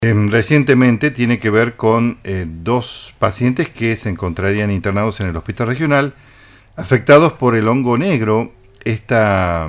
Recientemente tiene que ver con dos pacientes que se encontrarían internados en el hospital regional, afectados por el hongo negro, esta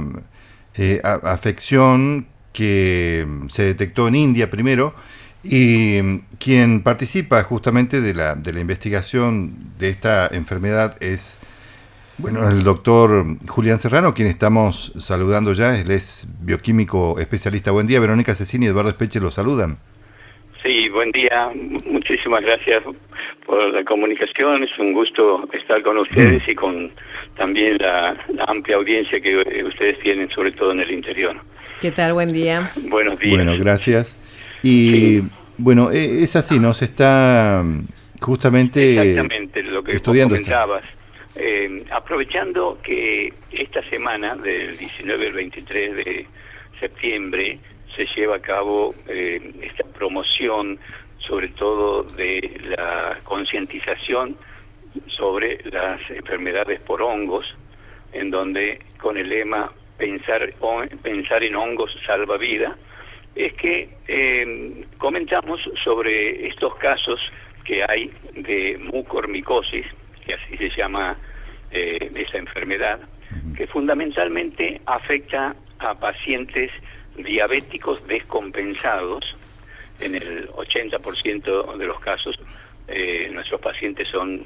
afección que se detectó en India primero, y quien participa justamente de la investigación de esta enfermedad es, bueno, el doctor Julián Serrano, quien estamos saludando ya. Él es bioquímico especialista. Buen día, Verónica Cecchini y Eduardo Espeche lo saludan. Sí, buen día. Muchísimas gracias por la comunicación. Es un gusto estar con ustedes y con también la amplia audiencia que ustedes tienen, sobre todo en el interior. ¿Qué tal? Buen día. Buenos días. Bueno, gracias. Y sí. Bueno, es así, ¿no? Se está justamente Exactamente lo que vos estudiando comentabas. Aprovechando que esta semana, del 19 al 23 de septiembre, se lleva a cabo esta promoción, sobre todo de la concientización sobre las enfermedades por hongos, en donde con el lema pensar en hongos salva vida, es que comentamos sobre estos casos que hay de mucormicosis, que así se llama esa enfermedad, que fundamentalmente afecta a pacientes diabéticos descompensados. En el 80% de los casos nuestros pacientes son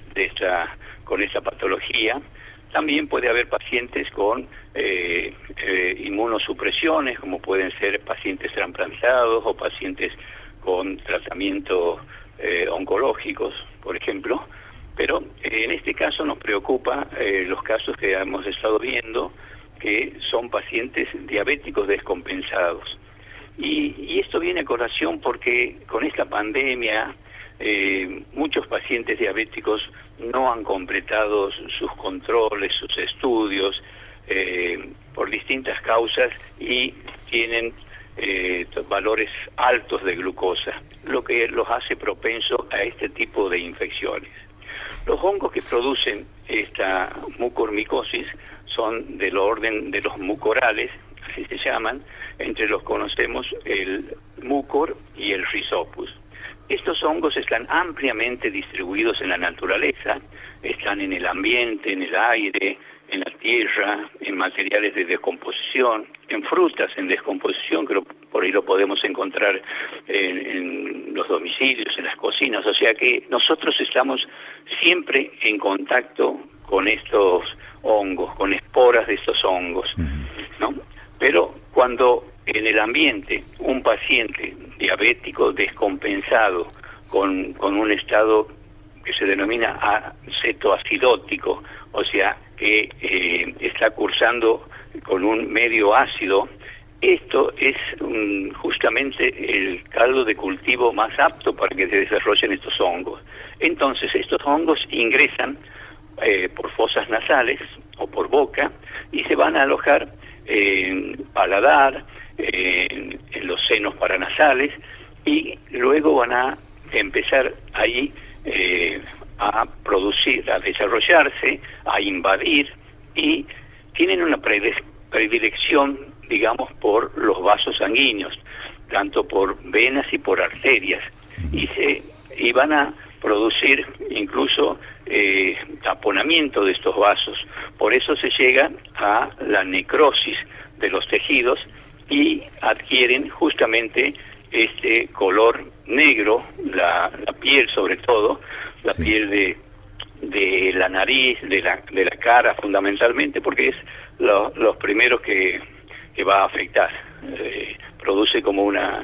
con esta patología. También puede haber pacientes con inmunosupresiones, como pueden ser pacientes trasplantados o pacientes con tratamientos oncológicos, por ejemplo. Pero en este caso nos preocupa los casos que hemos estado viendo, que son pacientes diabéticos descompensados. Y esto viene a colación porque con esta pandemia muchos pacientes diabéticos no han completado sus controles, sus estudios, por distintas causas, y tienen valores altos de glucosa, lo que los hace propensos a este tipo de infecciones. Los hongos que producen esta mucormicosis son del orden de los mucorales, así se llaman. Entre los conocemos el mucor y el rhizopus. Estos hongos están ampliamente distribuidos en la naturaleza, están en el ambiente, en el aire, en la tierra, en materiales de descomposición, en frutas en descomposición, que por ahí lo podemos encontrar en los domicilios, en las cocinas. O sea que nosotros estamos siempre en contacto con estos hongos, con esporas de estos hongos, ¿no? Pero cuando en el ambiente un paciente diabético descompensado con un estado que se denomina cetoacidótico, o sea que está cursando con un medio ácido, esto es justamente el caldo de cultivo más apto para que se desarrollen estos hongos. Entonces estos hongos ingresan por fosas nasales o por boca y se van a alojar en paladar, en los senos paranasales, y luego van a empezar ahí a producir, a desarrollarse, a invadir, y tienen una predilección, digamos, por los vasos sanguíneos, tanto por venas y por arterias, y van a producir incluso taponamiento de estos vasos. Por eso se llega a la necrosis de los tejidos y adquieren justamente este color negro, la piel sobre todo, la Sí. piel de la nariz, de la cara fundamentalmente, porque es los primeros que va a afectar. Produce como una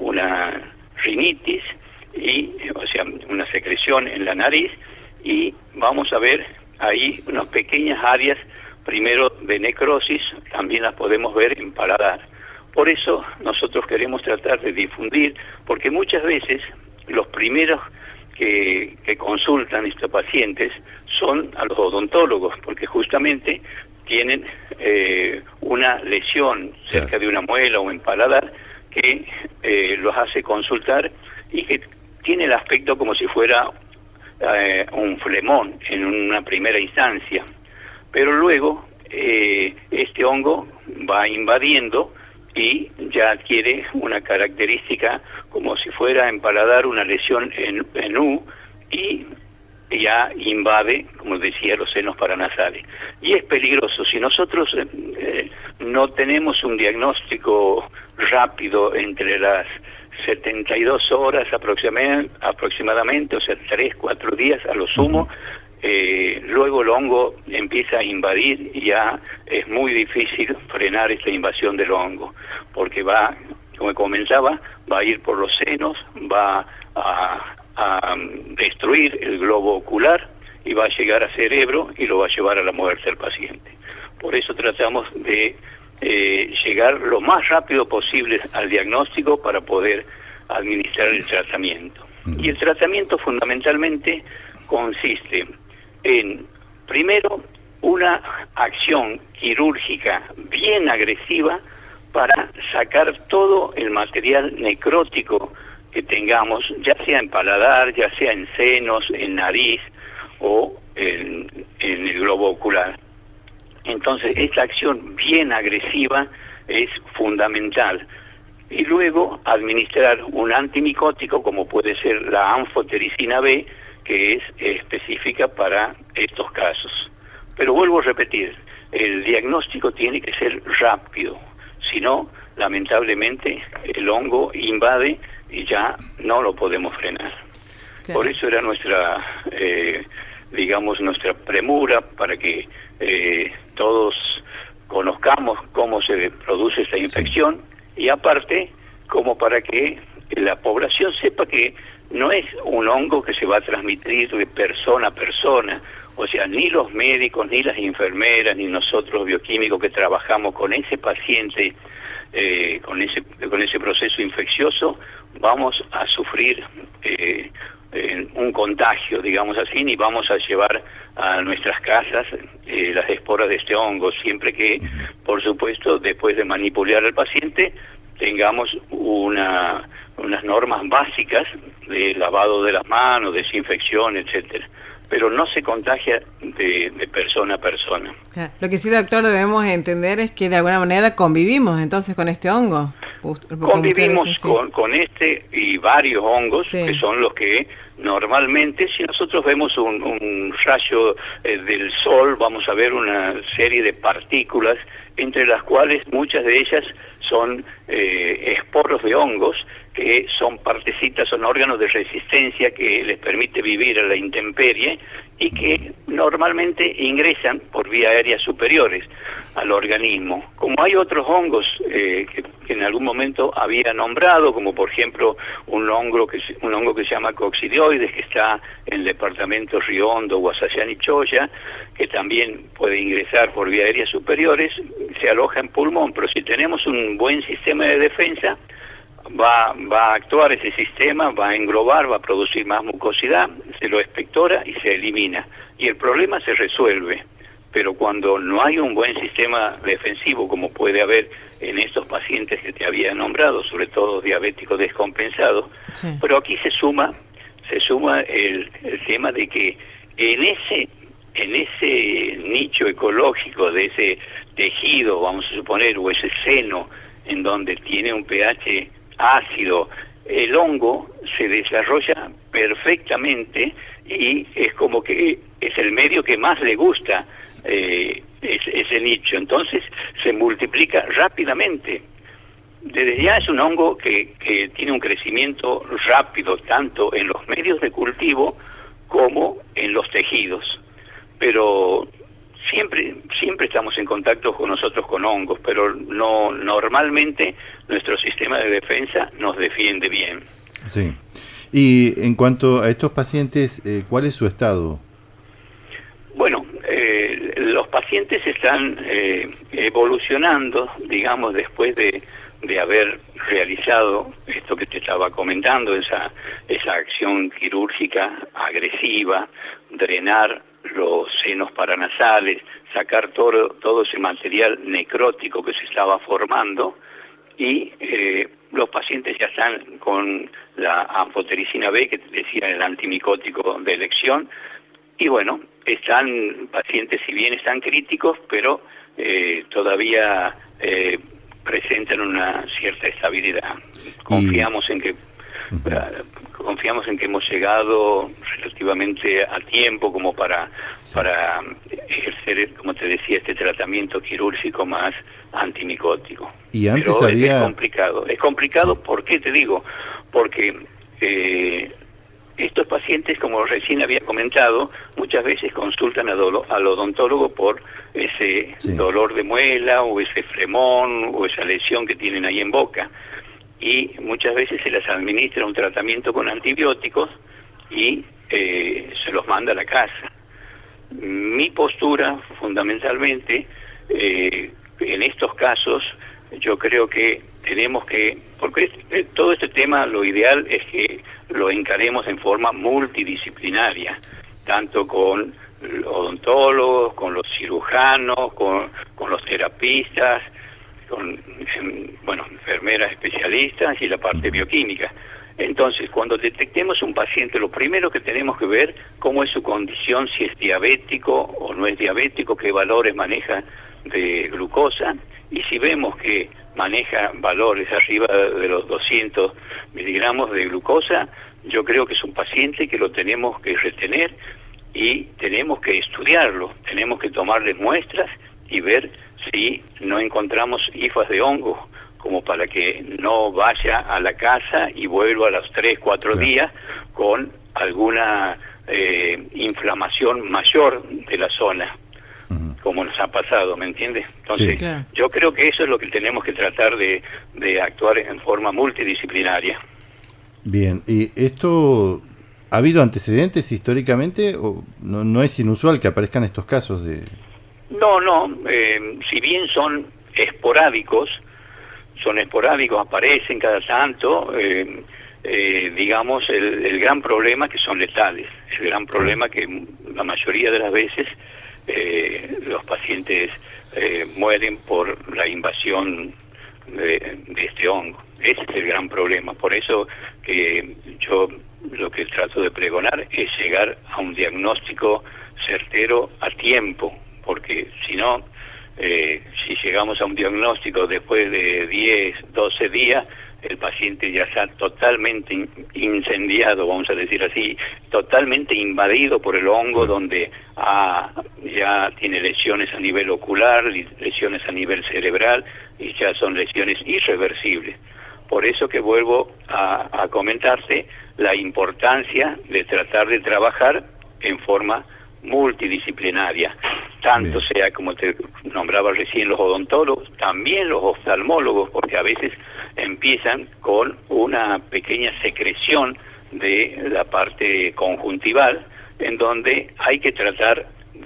rinitis, o sea, una secreción en la nariz, y vamos a ver ahí unas pequeñas áreas, primero de necrosis, también las podemos ver en paladar. Por eso nosotros queremos tratar de difundir, porque muchas veces los primeros que consultan estos pacientes son a los odontólogos, porque justamente tienen una lesión cerca de una muela o en paladar que los hace consultar, y que tiene el aspecto como si fuera un flemón en una primera instancia, pero luego este hongo va invadiendo y ya adquiere una característica como si fuera en paladar una lesión en U, y ya invade, como decía, los senos paranasales. Y es peligroso. Si nosotros no tenemos un diagnóstico rápido entre las 72 horas aproximadamente, o sea, 3, 4 días a lo sumo, luego el hongo empieza a invadir y ya es muy difícil frenar esta invasión del hongo, porque va, como comentaba, va a ir por los senos, va a destruir el globo ocular y va a llegar a cerebro y lo va a llevar a la muerte al paciente. Por eso tratamos de llegar lo más rápido posible al diagnóstico para poder administrar el tratamiento. Y el tratamiento fundamentalmente consiste en, primero, una acción quirúrgica bien agresiva para sacar todo el material necrótico que tengamos, ya sea en paladar, ya sea en senos, en nariz o en el globo ocular. Entonces, esta acción bien agresiva es fundamental. Y luego administrar un antimicótico, como puede ser la anfotericina B, que es específica para estos casos. Pero vuelvo a repetir, el diagnóstico tiene que ser rápido, si no, lamentablemente, el hongo invade y ya no lo podemos frenar. Claro. Por eso era nuestra, nuestra premura, para que todos conozcamos cómo se produce esta infección, y aparte, como para que la población sepa que no es un hongo que se va a transmitir de persona a persona. O sea, ni los médicos, ni las enfermeras, ni nosotros bioquímicos que trabajamos con ese paciente, con ese proceso infeccioso, vamos a sufrir un contagio, digamos así, ni vamos a llevar a nuestras casas las esporas de este hongo, siempre que, por supuesto, después de manipular al paciente, tengamos unas normas básicas de lavado de las manos, desinfección, etcétera. Pero no se contagia de persona a persona. Claro. Lo que sí, doctor, debemos entender es que de alguna manera convivimos entonces con este hongo. Convivimos con este y varios hongos, que son los que normalmente, si nosotros vemos un rayo del sol, vamos a ver una serie de partículas, entre las cuales muchas de ellas son esporos de hongos, que son partecitas, son órganos de resistencia que les permite vivir a la intemperie y que normalmente ingresan por vía aérea superiores al organismo. Como hay otros hongos que en algún momento había nombrado, como por ejemplo un hongo que se llama coccidioides, que está en el departamento Río Hondo, Guasayán y Choya, que también puede ingresar por vía aérea superiores, se aloja en pulmón, pero si tenemos un buen sistema de defensa, va a actuar ese sistema, va a englobar, va a producir más mucosidad, se lo expectora y se elimina. Y el problema se resuelve. Pero cuando no hay un buen sistema defensivo, como puede haber en estos pacientes que te había nombrado, sobre todo diabéticos descompensados, pero aquí se suma el tema de que en ese nicho ecológico de ese tejido, vamos a suponer, o ese seno, en donde tiene un pH ácido, el hongo se desarrolla perfectamente y es como que es el medio que más le gusta ese nicho. Entonces se multiplica rápidamente. Desde ya es un hongo que tiene un crecimiento rápido, tanto en los medios de cultivo como en los tejidos. Pero siempre estamos en contacto con nosotros con hongos, pero no normalmente nuestro sistema de defensa nos defiende bien. Sí. Y en cuanto a estos pacientes, ¿cuál es su estado? Bueno, los pacientes están evolucionando, digamos, después de haber realizado esto que te estaba comentando, esa acción quirúrgica agresiva, drenar los senos paranasales, sacar todo ese material necrótico que se estaba formando, y los pacientes ya están con la anfotericina B, que te decía, el antimicótico de elección, y bueno, están pacientes, si bien están críticos, pero todavía presentan una cierta estabilidad. Confiamos en que hemos llegado relativamente a tiempo como para ejercer, como te decía, este tratamiento quirúrgico más antimicótico. Y antes pero había... es complicado. Es complicado, sí. ¿Por qué te digo? Porque estos pacientes, como recién había comentado, muchas veces consultan al odontólogo por ese dolor de muela o ese fremón o esa lesión que tienen ahí en boca. Y muchas veces se les administra un tratamiento con antibióticos y se los manda a la casa. Mi postura, fundamentalmente, en estos casos, yo creo que tenemos que, porque todo este tema, lo ideal es que lo encaremos en forma multidisciplinaria, tanto con odontólogos, con los cirujanos, con los terapistas, con enfermeras especialistas y la parte bioquímica. Entonces, cuando detectemos un paciente, lo primero que tenemos que ver cómo es su condición, si es diabético o no es diabético, qué valores maneja de glucosa, y si vemos que maneja valores arriba de los 200 miligramos de glucosa, yo creo que es un paciente que lo tenemos que retener y tenemos que estudiarlo, tenemos que tomarle muestras y ver si no encontramos hifas de hongo, como para que no vaya a la casa y vuelva a los 3-4 días con alguna inflamación mayor de la zona, como nos ha pasado, ¿me entiendes? Entonces, yo creo que eso es lo que tenemos que tratar de actuar en forma multidisciplinaria. Bien, ¿y esto ha habido antecedentes históricamente o no es inusual que aparezcan estos casos de...? No, si bien son esporádicos, aparecen cada tanto, digamos, el gran problema que son letales, el gran problema que la mayoría de las veces los pacientes mueren por la invasión de este hongo. Ese es el gran problema, por eso que yo lo que trato de pregonar es llegar a un diagnóstico certero a tiempo, porque si no, si llegamos a un diagnóstico después de 10, 12 días, el paciente ya está totalmente incendiado, vamos a decir así, totalmente invadido por el hongo, donde ya tiene lesiones a nivel ocular, lesiones a nivel cerebral, y ya son lesiones irreversibles. Por eso que vuelvo a comentarte la importancia de tratar de trabajar en forma multidisciplinaria, tanto sea como te nombraba recién los odontólogos, también los oftalmólogos, porque a veces empiezan con una pequeña secreción de la parte conjuntival, en donde hay que tratar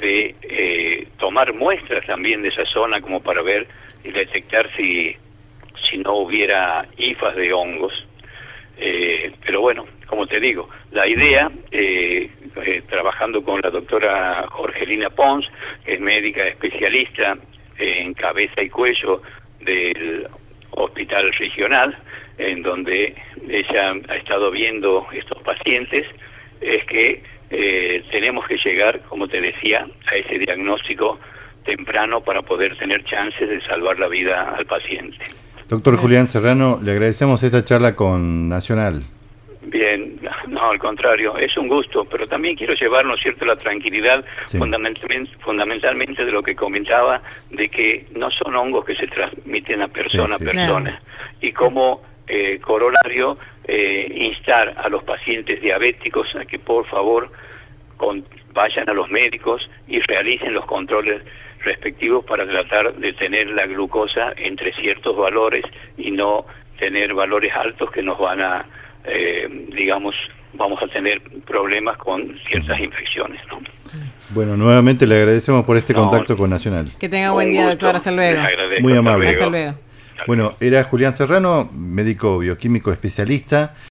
de tomar muestras también de esa zona como para ver y detectar si no hubiera hifas de hongos. Pero bueno, como te digo, la idea, trabajando con la doctora Jorgelina Pons, que es médica especialista en cabeza y cuello del hospital regional, en donde ella ha estado viendo estos pacientes, es que tenemos que llegar, como te decía, a ese diagnóstico temprano para poder tener chances de salvar la vida al paciente. Doctor Julián Serrano, le agradecemos esta charla con Nacional. Bien, no, al contrario, es un gusto, pero también quiero llevarnos, ¿cierto?, la tranquilidad, fundamentalmente de lo que comentaba, de que no son hongos que se transmiten a persona a persona. Y como corolario, instar a los pacientes diabéticos a que por favor vayan a los médicos y realicen los controles respectivos para tratar de tener la glucosa entre ciertos valores y no tener valores altos que nos van a, digamos, vamos a tener problemas con ciertas infecciones, ¿no? Bueno, nuevamente le agradecemos por este contacto con Nacional. Que tenga buen día, doctor. Hasta luego. Muy amable. Hasta luego. Bueno, era Julián Serrano, médico bioquímico especialista.